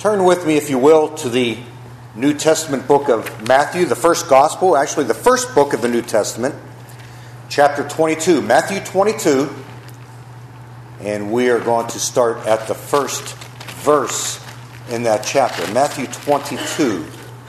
Turn with me, if you will, to the New Testament book of Matthew, the first gospel, actually the first book of the New Testament, chapter 22. Matthew 22, and we are going to start at the first verse in that chapter. Matthew 22.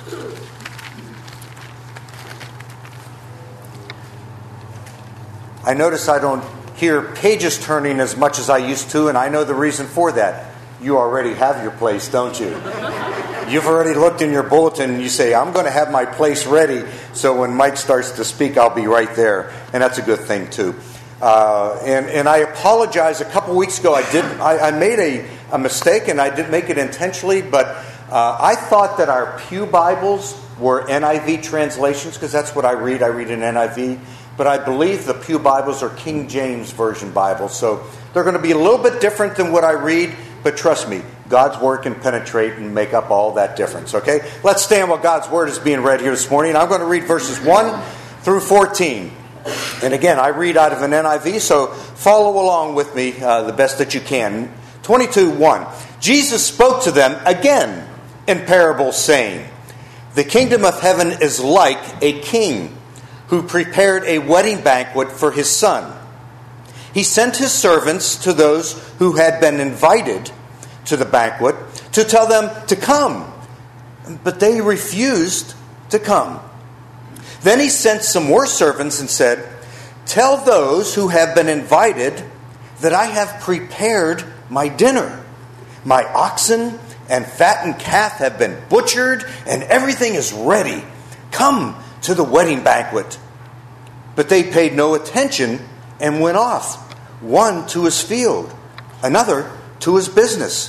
I notice I don't hear pages turning as much as I used to, and I know the reason for that. You already have your place, don't you? You've already looked in your bulletin and you say, I'm going to have my place ready, so when Mike starts to speak, I'll be right there. And that's a good thing, too. And I apologize. A couple weeks ago, I made a mistake, and I didn't make it intentionally, but I thought that our pew Bibles were NIV translations, because that's what I read. I read an NIV. But I believe the pew Bibles are King James Version Bibles. So they're going to be a little bit different than what I read. But trust me, God's Word can penetrate and make up all that difference, okay? Let's stand while God's Word is being read here this morning. I'm going to read verses 1 through 14. And again, I read out of an NIV, so follow along with me the best that you can. 22:1. Jesus spoke to them again in parables, saying, "The kingdom of heaven is like a king who prepared a wedding banquet for his son. He sent his servants to those who had been invited to the banquet to tell them to come, but they refused to come. Then he sent some more servants and said, 'Tell those who have been invited that I have prepared my dinner. My oxen and fattened calf have been butchered, and everything is ready. Come to the wedding banquet.' But they paid no attention and went off, one to his field, another to his business.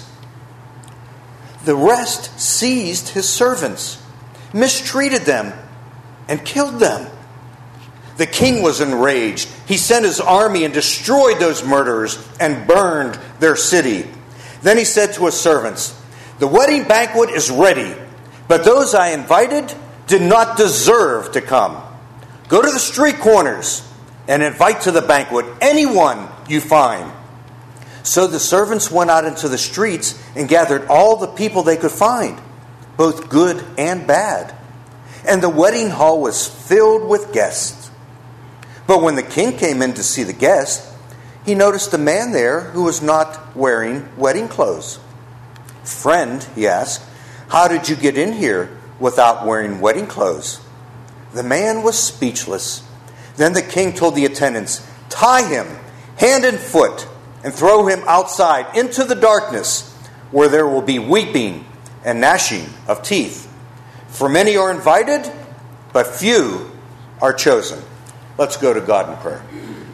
The rest seized his servants, mistreated them, and killed them. The king was enraged. He sent his army and destroyed those murderers and burned their city. Then he said to his servants, 'The wedding banquet is ready, but those I invited did not deserve to come. Go to the street corners and invite to the banquet anyone you find.' So the servants went out into the streets and gathered all the people they could find, both good and bad. And the wedding hall was filled with guests. But when the king came in to see the guests, he noticed a man there who was not wearing wedding clothes. 'Friend,' he asked, 'how did you get in here without wearing wedding clothes?' The man was speechless. Then the king told the attendants, 'Tie him hand and foot and throw him outside into the darkness, where there will be weeping and gnashing of teeth. For many are invited, but few are chosen.'" Let's go to God in prayer.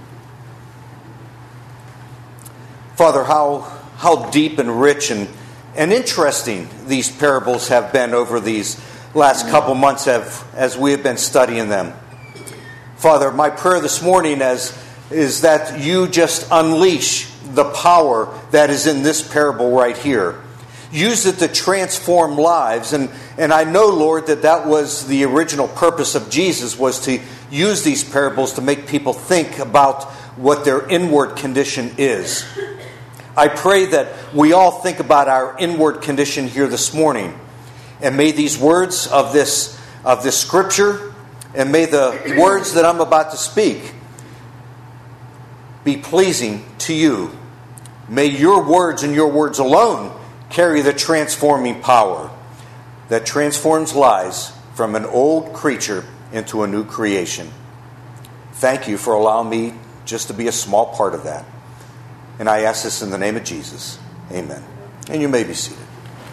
Father, how deep and rich and interesting these parables have been over these last couple months as we have been studying them. Father, my prayer this morning is that you just unleash the power that is in this parable right here. Use it to transform lives. And I know, Lord, that was the original purpose of Jesus, was to use these parables to make people think about what their inward condition is. I pray that we all think about our inward condition here this morning. And may these words of this scripture, and may the words that I'm about to speak be pleasing to you. May your words and your words alone carry the transforming power that transforms lives from an old creature into a new creation. Thank you for allowing me just to be a small part of that. And I ask this in the name of Jesus. Amen. And you may be seated.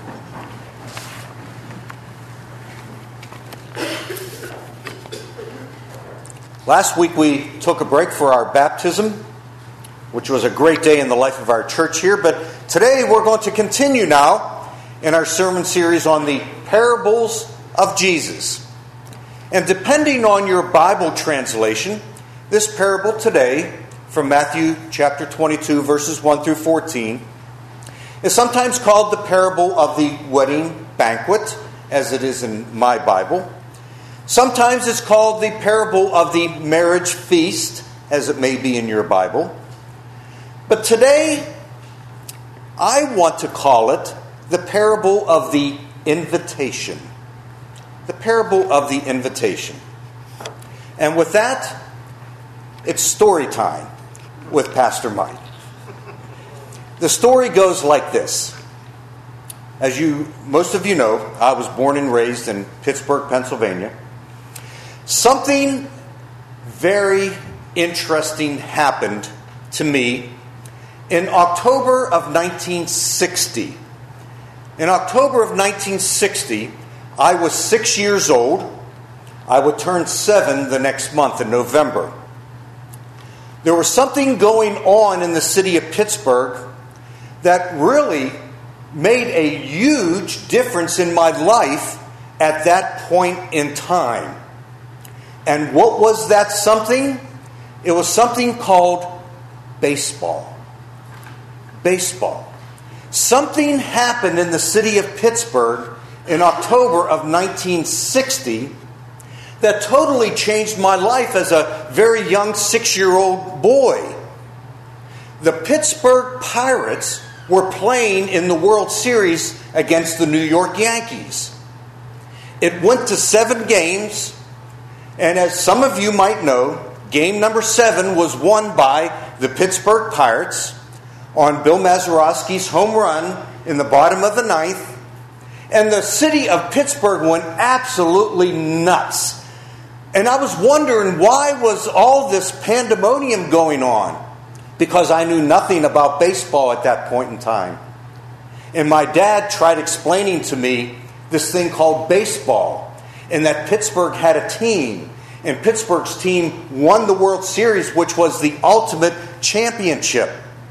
Last week we took a break for our baptism, which was a great day in the life of our church here. But today we're going to continue now in our sermon series on the parables of Jesus. And depending on your Bible translation, this parable today from Matthew chapter 22, verses 1 through 14, is sometimes called the parable of the wedding banquet, as it is in my Bible. Sometimes it's called the parable of the marriage feast, as it may be in your Bible. But today, I want to call it the parable of the invitation. The parable of the invitation. And with that, it's story time with Pastor Mike. The story goes like this. As most of you know, I was born and raised in Pittsburgh, Pennsylvania. Something very interesting happened to me in October of 1960. In October of 1960, I was 6 years old. I would turn 7 the next month in November. There was something going on in the city of Pittsburgh that really made a huge difference in my life at that point in time. And what was that something? It was something called baseball. Baseball. Something happened in the city of Pittsburgh in October of 1960 that totally changed my life as a very young 6-year-old boy. The Pittsburgh Pirates were playing in the World Series against the New York Yankees. It went to 7 games, and as some of you might know, game number 7 was won by the Pittsburgh Pirates on Bill Mazeroski's home run in the bottom of the 9th. And the city of Pittsburgh went absolutely nuts. And I was wondering, why was all this pandemonium going on? Because I knew nothing about baseball at that point in time. And my dad tried explaining to me this thing called baseball, and that Pittsburgh had a team. And Pittsburgh's team won the World Series, which was the ultimate championship.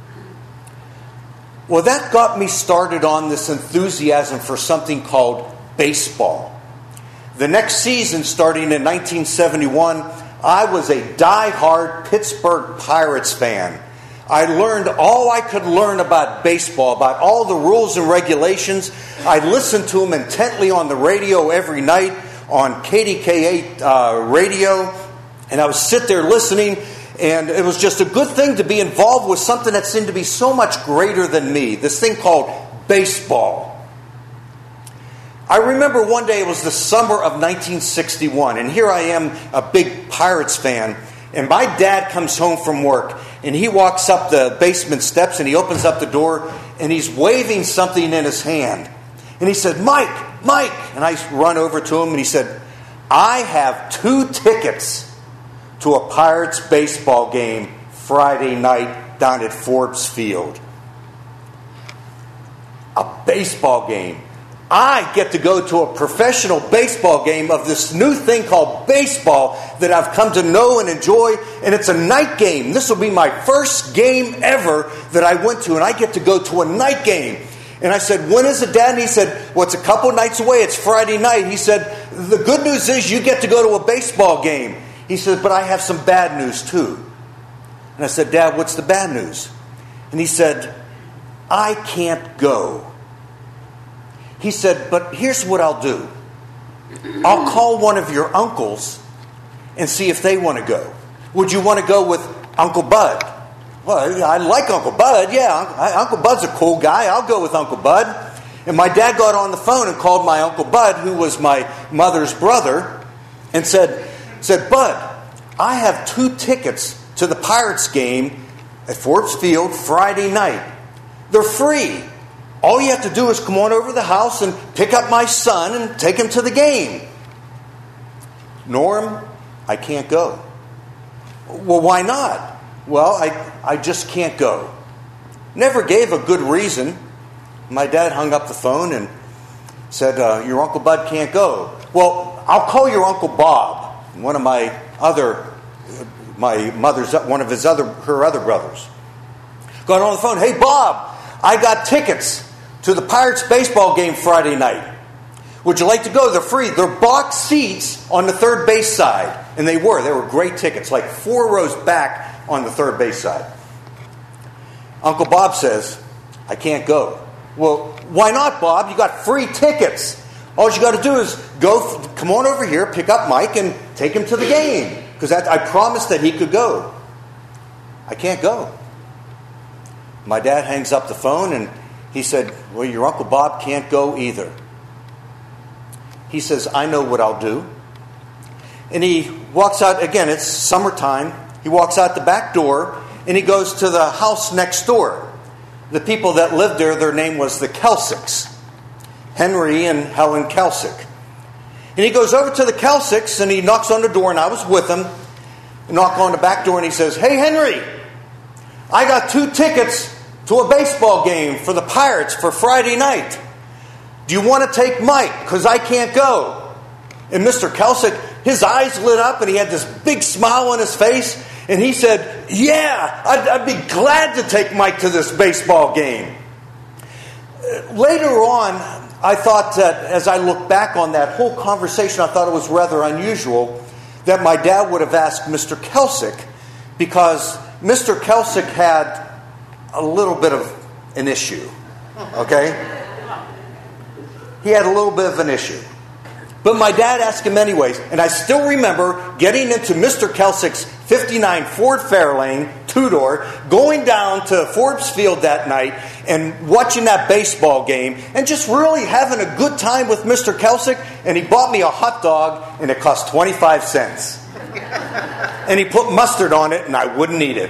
Well, that got me started on this enthusiasm for something called baseball. The next season, starting in 1971, I was a die-hard Pittsburgh Pirates fan. I learned all I could learn about baseball, about all the rules and regulations. I listened to them intently on the radio every night on KDKA radio, and I would sit there listening. And it was just a good thing to be involved with something that seemed to be so much greater than me. This thing called baseball. I remember one day, it was the summer of 1961. And here I am, a big Pirates fan. And my dad comes home from work. And he walks up the basement steps and he opens up the door. And he's waving something in his hand. And he said, "Mike, Mike." And I run over to him and he said, "I have 2 tickets to a Pirates baseball game Friday night down at Forbes Field." A baseball game. I get to go to a professional baseball game of this new thing called baseball that I've come to know and enjoy, and it's a night game. This will be my first game ever that I went to, and I get to go to a night game. And I said, "When is it, Dad?" And he said, "Well, it's a couple nights away. It's Friday night." He said, "The good news is you get to go to a baseball game." He said, "But I have some bad news too." And I said, "Dad, what's the bad news?" And he said, "I can't go." He said, "But here's what I'll do. I'll call one of your uncles and see if they want to go. Would you want to go with Uncle Bud?" "Well, I like Uncle Bud. Yeah, Uncle Bud's a cool guy. I'll go with Uncle Bud." And my dad got on the phone and called my Uncle Bud, who was my mother's brother, and said, "Bud, I have 2 tickets to the Pirates game at Forbes Field Friday night. They're free. All you have to do is come on over to the house and pick up my son and take him to the game." "Norm, I can't go." "Well, why not?" "Well, I just can't go." Never gave a good reason. My dad hung up the phone and said, "Your Uncle Bud can't go." "Well, I'll call your Uncle Bob, one of my mother's, her other brothers." Got on the phone. "Hey, Bob, I got tickets to the Pirates baseball game Friday night. Would you like to go? They're free. They're box seats on the third base side." And they were great tickets, like 4 rows back on the third base side. Uncle Bob says, "I can't go." "Well, why not, Bob? You got free tickets. All you got to do is come on over here, pick up Mike, and take him to the game. Because I promised that he could go." "I can't go." My dad hangs up the phone and He said, well, your Uncle Bob can't go either. He says, I know what I'll do. And he walks out, again, it's summertime. He walks out the back door and he goes to the house next door. The people that lived there, their name was the Kelsicks. Henry and Helen Kelsick. And he goes over to the Kelsicks and he knocks on the door, and I was with him. He knocked on the back door and he says, hey, Henry, I got 2 tickets to a baseball game for the Pirates for Friday night. Do you want to take Mike? Because I can't go. And Mr. Kelsick, his eyes lit up and he had this big smile on his face. And he said, yeah, I'd be glad to take Mike to this baseball game. Later on, I thought that as I look back on that whole conversation, I thought it was rather unusual that my dad would have asked Mr. Kelsick, because Mr. Kelsick had a little bit of an issue. Okay? He had a little bit of an issue. But my dad asked him anyways. And I still remember getting into Mr. Kelsick's 59 Ford Fairlane 2-door, going down to Forbes Field that night and watching that baseball game and just really having a good time with Mr. Kelsick. And he bought me a hot dog and it cost 25 cents. And he put mustard on it and I wouldn't eat it.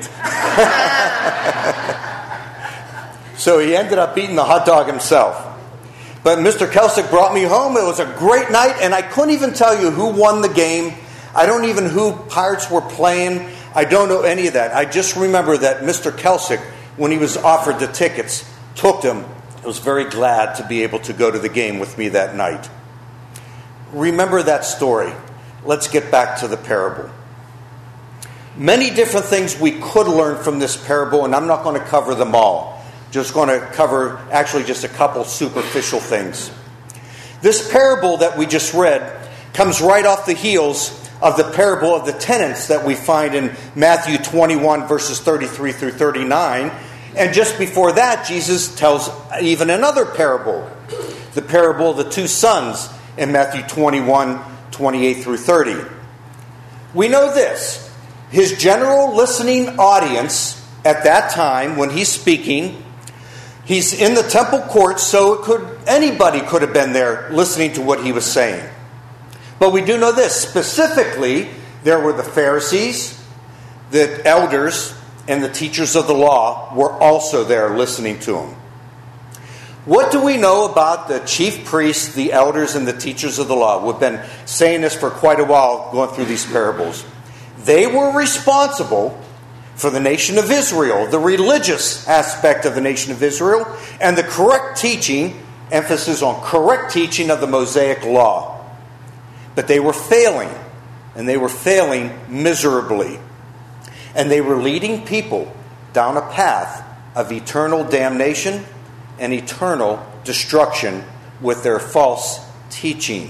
So he ended up eating the hot dog himself. But Mr. Kelsick brought me home. It was a great night, and I couldn't even tell you who won the game. I don't even who Pirates were playing. I don't know any of that. I just remember that Mr. Kelsick, when he was offered the tickets, took them. I was very glad to be able to go to the game with me that night. Remember that story. Let's get back to the parable. Many different things we could learn from this parable, and I'm not going to cover them all. Just going to cover actually just a couple superficial things. This parable that we just read comes right off the heels of the parable of the tenants that we find in Matthew 21 verses 33 through 39. And just before that, Jesus tells even another parable. The parable of the 2 sons in Matthew 21, 28 through 30. We know this. His general listening audience at that time when he's speaking, he's in the temple courts, so anybody could have been there listening to what he was saying. But we do know this. Specifically, there were the Pharisees, the elders, and the teachers of the law were also there listening to him. What do we know about the chief priests, the elders, and the teachers of the law? We've been saying this for quite a while, going through these parables. They were responsible for the nation of Israel, the religious aspect of the nation of Israel, and the correct teaching, emphasis on correct teaching of the Mosaic law. But they were failing, and they were failing miserably. And they were leading people down a path of eternal damnation and eternal destruction with their false teaching.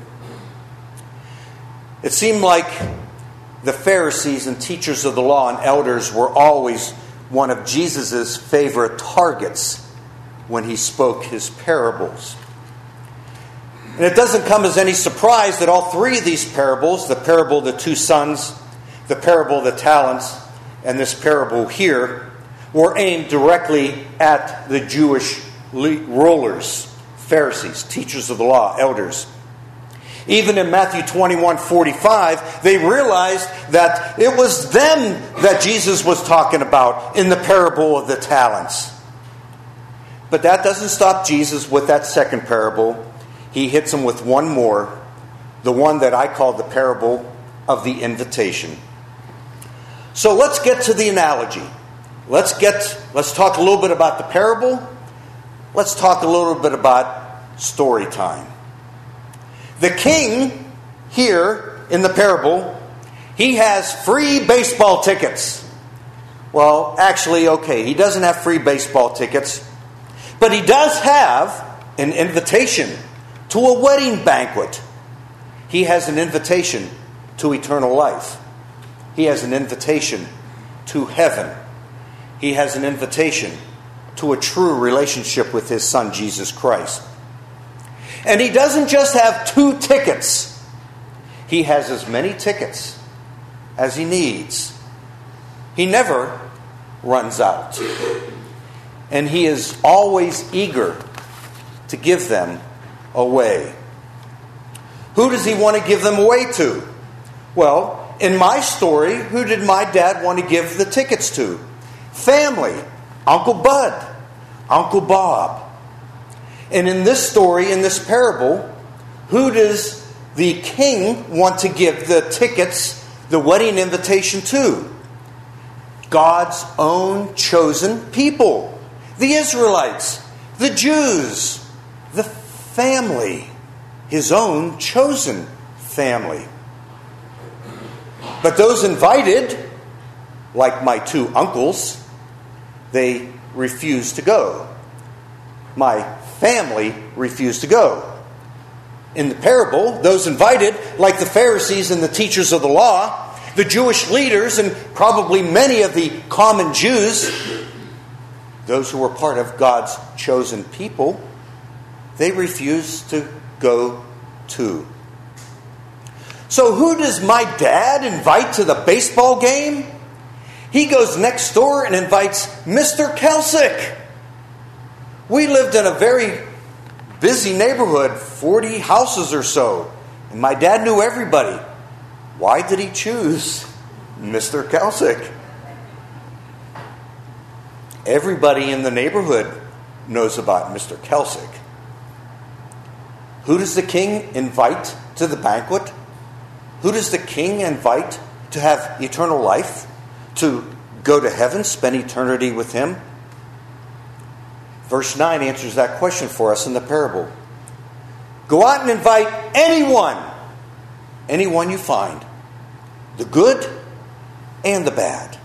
It seemed like the Pharisees and teachers of the law and elders were always one of Jesus' favorite targets when he spoke his parables. And it doesn't come as any surprise that all 3 of these parables, the parable of the 2 sons, the parable of the talents, and this parable here, were aimed directly at the Jewish rulers, Pharisees, teachers of the law, elders. Even in Matthew 21:45, they realized that it was them that Jesus was talking about in the parable of the talents. But that doesn't stop Jesus with that second parable. He hits them with one more, the one that I call the parable of the invitation. So let's get to the analogy. Let's talk a little bit about the parable. Let's talk a little bit about story time. The king here in the parable, he has free baseball tickets. Well, actually, okay, he doesn't have free baseball tickets, but he does have an invitation to a wedding banquet. He has an invitation to eternal life. He has an invitation to heaven. He has an invitation to a true relationship with his Son, Jesus Christ. And he doesn't just have 2 tickets. He has as many tickets as he needs. He never runs out. and he is always eager to give them away. Who does he want to give them away to? Well, in my story, who did my dad want to give the tickets to? Family. Uncle Bud. Uncle Bob. And in this story, in this parable, who does the king want to give the tickets, the wedding invitation to? God's own chosen people. The Israelites. The Jews. The family. His own chosen family. But those invited, like my two uncles, they refused to go. My family refused to go. In the parable, those invited, like the Pharisees and the teachers of the law, the Jewish leaders, and probably many of the common Jews, those who were part of God's chosen people, they refused to go too. So who does my dad invite to the baseball game? He goes next door and invites Mr. Kelsick. We lived in a very busy neighborhood, 40 houses or so, and my dad knew everybody. Why did he choose Mr. Kelsick? Everybody in the neighborhood knows about Mr. Kelsick. Who does the king invite to the banquet? Who does the king invite to have eternal life? To go to heaven, spend eternity with him? Verse 9 answers that question for us in the parable. Go out and invite anyone. Anyone you find. The good and the bad.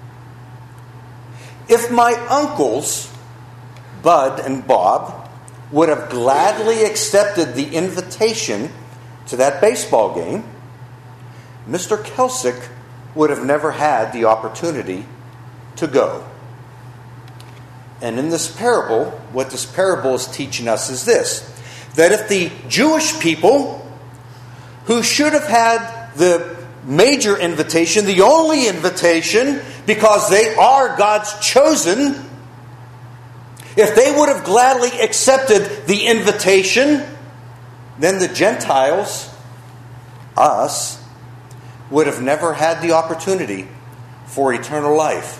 If my uncles, Bud and Bob, would have gladly accepted the invitation to that baseball game, Mr. Kelsick would have never had the opportunity to go. And in this parable, what this parable is teaching us is this: that if the Jewish people, who should have had the major invitation, the only invitation, because they are God's chosen, if they would have gladly accepted the invitation, then the Gentiles, us, would have never had the opportunity for eternal life.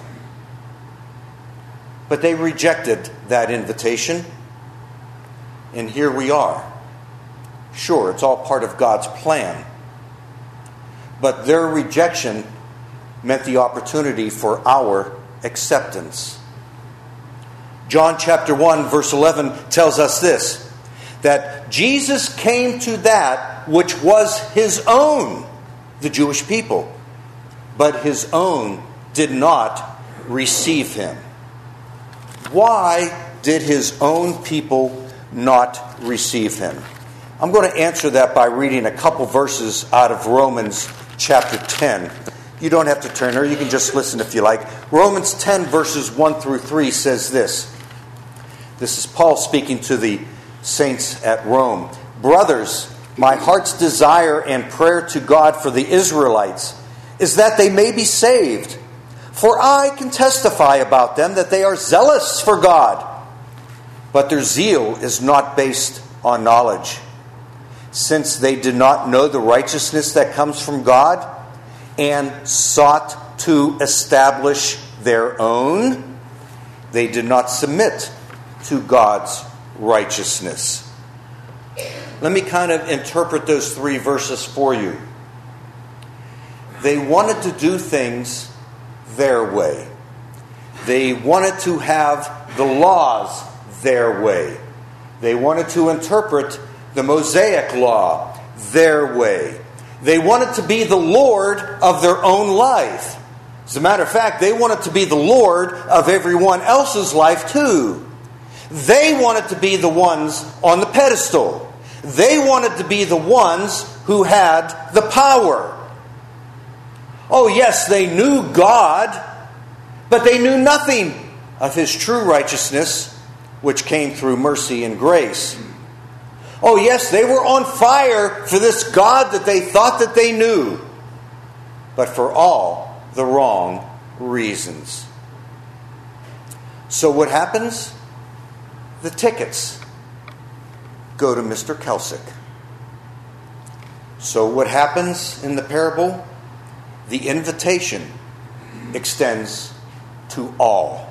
But they rejected that invitation, and here we are. Sure, it's all part of God's plan, but their rejection meant the opportunity for our acceptance. John chapter 1 verse 11 tells us this, that Jesus came to that which was his own, the Jewish people, but his own did not receive him. Why did his own people not receive him? I'm going to answer that by reading a couple verses out of Romans chapter 10. You don't have to turn there, you can just listen if you like. Romans 10 verses 1 through 3 says this. This is Paul speaking to the saints at Rome. Brothers, my heart's desire and prayer to God for the Israelites is that they may be saved. For I can testify about them that they are zealous for God, but their zeal is not based on knowledge. Since they did not know the righteousness that comes from God and sought to establish their own, they did not submit to God's righteousness. Let me kind of interpret those three verses for you. They wanted to do things their way. They wanted to have the laws their way. They wanted to interpret the Mosaic law their way. They wanted to be the Lord of their own life. As a matter of fact, they wanted to be the Lord of everyone else's life too. They wanted to be the ones on the pedestal. They wanted to be the ones who had the power. Oh yes, they knew God, but they knew nothing of his true righteousness, which came through mercy and grace. Oh yes, they were on fire for this God that they thought that they knew, but for all the wrong reasons. So what happens? The tickets go to Mr. Kelsick. So what happens in the parable? The invitation extends to all.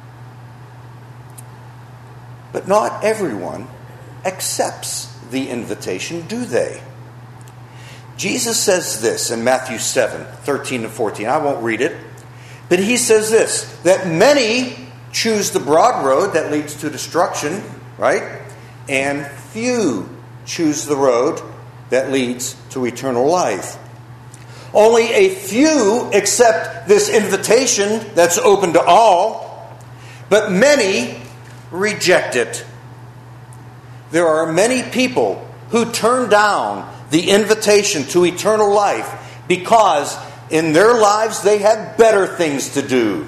But not everyone accepts the invitation, do they? Jesus says this in Matthew 7, 13 and 14. I won't read it. But he says this, that many choose the broad road that leads to destruction, right? And few choose the road that leads to eternal life. Only a few accept this invitation that's open to all, but many reject it. There are many people who turn down the invitation to eternal life because in their lives they have better things to do.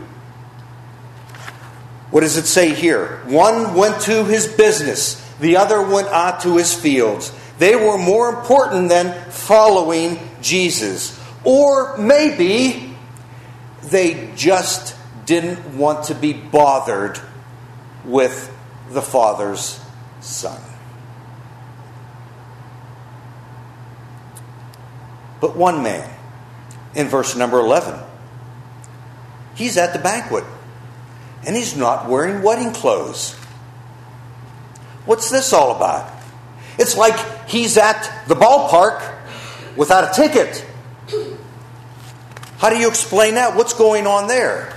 What does it say here? One went to his business, the other went out to his fields. They were more important than following Jesus. Or maybe they just didn't want to be bothered with the Father's Son. But one man, in verse number 11, he's at the banquet, and he's not wearing wedding clothes. What's this all about? It's like he's at the ballpark without a ticket. How do you explain that? What's going on there?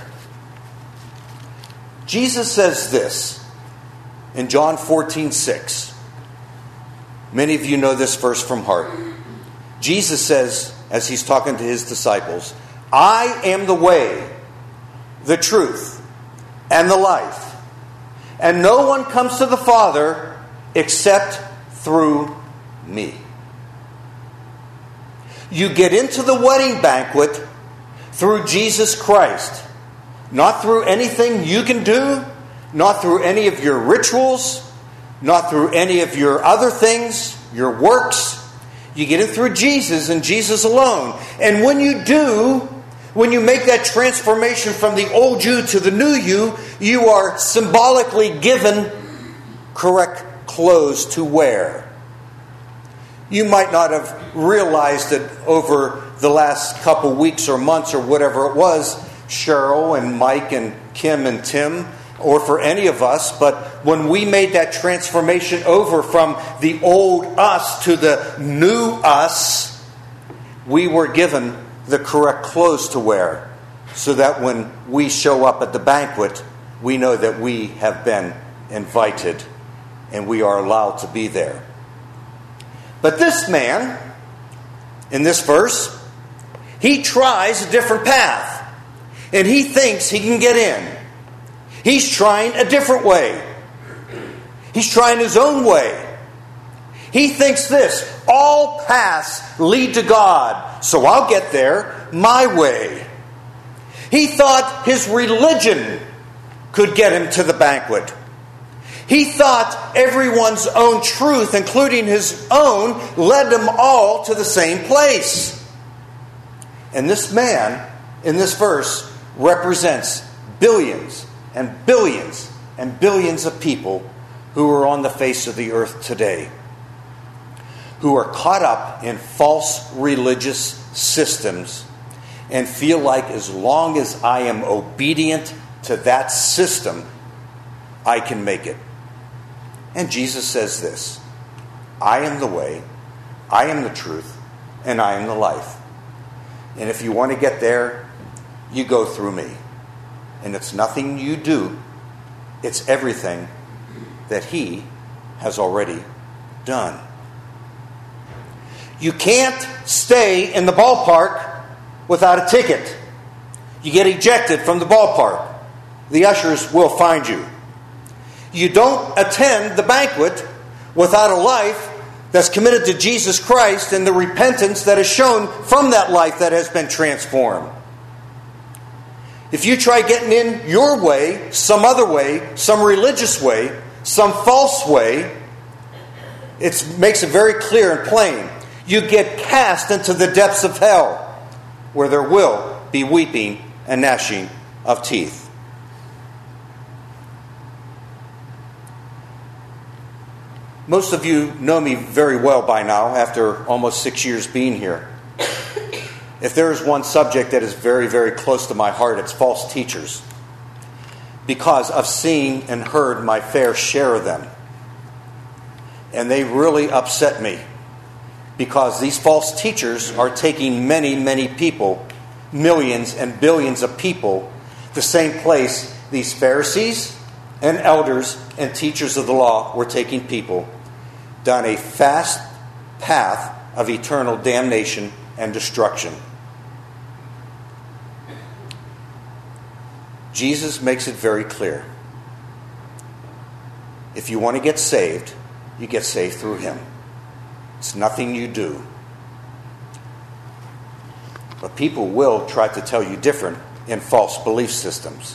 Jesus says this in John 14:6. Many of you know this verse from heart. Jesus says, as he's talking to his disciples, I am the way, the truth, and the life. And no one comes to the Father except through me. You get into the wedding banquet through Jesus Christ. Not through anything you can do, not through any of your rituals, not through any of your other things, your works. You get in through Jesus and Jesus alone. And when you do, when you make that transformation from the old you to the new you are symbolically given correct clothes to wear. You might not have realized it over the last couple weeks or months or whatever it was, Cheryl and Mike and Kim and Tim, or for any of us, but when we made that transformation over from the old us to the new us, we were given the correct clothes to wear, so that when we show up at the banquet, we know that we have been invited and we are allowed to be there. But this man, in this verse, he tries a different path, and he thinks he can get in. He's trying a different way. He's trying his own way. He thinks this, all paths lead to God, so I'll get there my way. He thought his religion could get him to the banquet. He thought everyone's own truth, including his own, led them all to the same place. And this man, in this verse, represents billions and billions and billions of people who are on the face of the earth today, who are caught up in false religious systems and feel like as long as I am obedient to that system, I can make it. And Jesus says this, I am the way, I am the truth, and I am the life. And if you want to get there, you go through me. And it's nothing you do, it's everything that He has already done. You can't stay in the ballpark without a ticket. You get ejected from the ballpark. The ushers will find you. You don't attend the banquet without a life that's committed to Jesus Christ and the repentance that is shown from that life that has been transformed. If you try getting in your way, some other way, some religious way, some false way, it makes it very clear and plain. You get cast into the depths of hell, where there will be weeping and gnashing of teeth. Most of you know me very well by now after almost 6 years being here. If there is one subject that is very, very close to my heart, it's false teachers. Because I've seen and heard my fair share of them. And they really upset me. Because these false teachers are taking many, many people, millions and billions of people, the same place these Pharisees and elders and teachers of the law were taking people, down a fast path of eternal damnation and destruction. Jesus makes it very clear. If you want to get saved, you get saved through Him. It's nothing you do. But people will try to tell you different in false belief systems.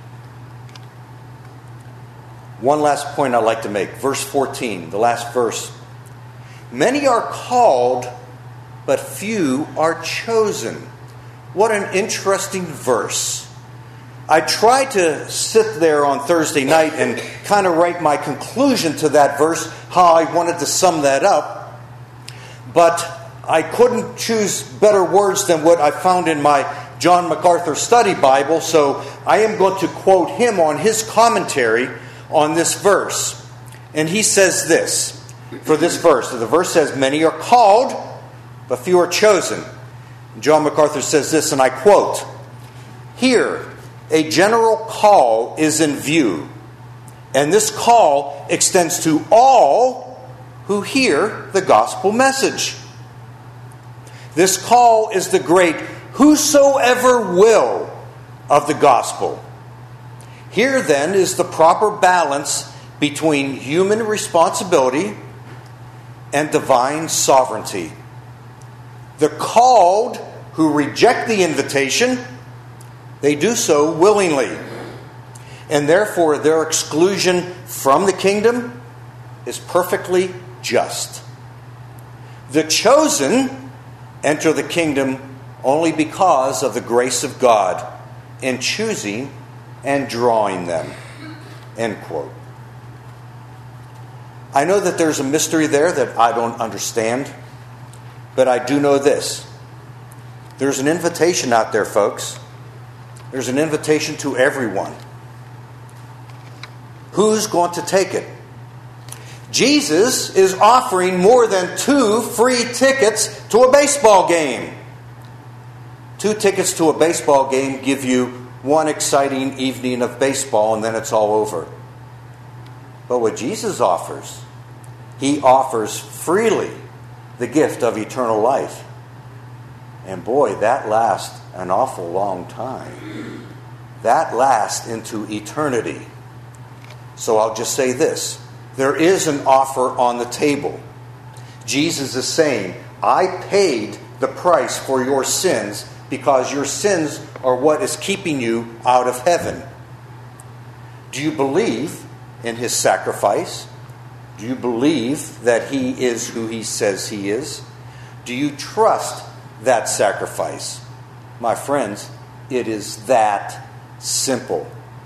One last point I'd like to make. Verse 14, the last verse. Many are called, but few are chosen. What an interesting verse. I tried to sit there on Thursday night and kind of write my conclusion to that verse, how I wanted to sum that up. But I couldn't choose better words than what I found in my John MacArthur Study Bible, so I am going to quote him on his commentary on this verse. And he says this, for this verse. The verse says, many are called, but few are chosen. John MacArthur says this, and I quote, here, a general call is in view, and this call extends to all who hear the gospel message. This call is the great whosoever will of the gospel. Here then is the proper balance between human responsibility and divine sovereignty. The called who reject the invitation, they do so willingly. And therefore their exclusion from the kingdom is perfectly just. The chosen enter the kingdom only because of the grace of God in choosing and drawing them. End quote. I know that there's a mystery there that I don't understand, but I do know this. There's an invitation out there, folks. There's an invitation to everyone. Who's going to take it? Jesus is offering more than 2 free tickets to a baseball game. 2 tickets to a baseball game give you one exciting evening of baseball and then it's all over. But what Jesus offers, He offers freely the gift of eternal life. And boy, that lasts an awful long time. That lasts into eternity. So I'll just say this. There is an offer on the table. Jesus is saying, I paid the price for your sins because your sins are what is keeping you out of heaven. Do you believe in His sacrifice? Do you believe that He is who He says He is? Do you trust that sacrifice? My friends, it is that simple.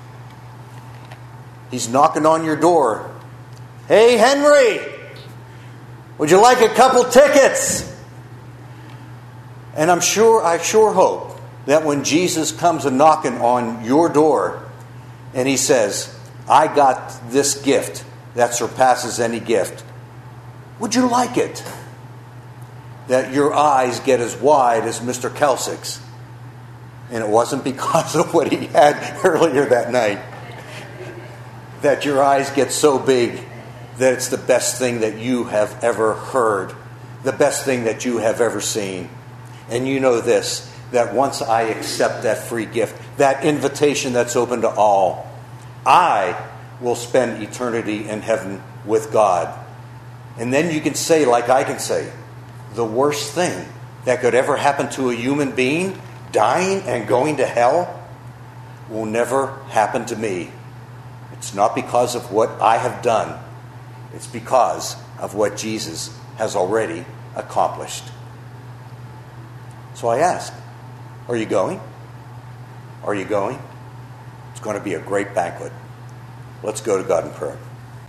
He's knocking on your door. Hey, Henry, would you like a couple tickets? And I sure hope that when Jesus comes a knocking on your door and He says, I got this gift that surpasses any gift, would you like it? That your eyes get as wide as Mr. Kelsick's. And it wasn't because of what he had earlier that night. That your eyes get so big that it's the best thing that you have ever heard, the best thing that you have ever seen. And you know this, that once I accept that free gift, that invitation that's open to all, I will spend eternity in heaven with God. And then you can say, like I can say, the worst thing that could ever happen to a human being, dying and going to hell, will never happen to me. It's not because of what I have done. It's because of what Jesus has already accomplished. So I ask, are you going? Are you going? It's going to be a great banquet. Let's go to God in prayer.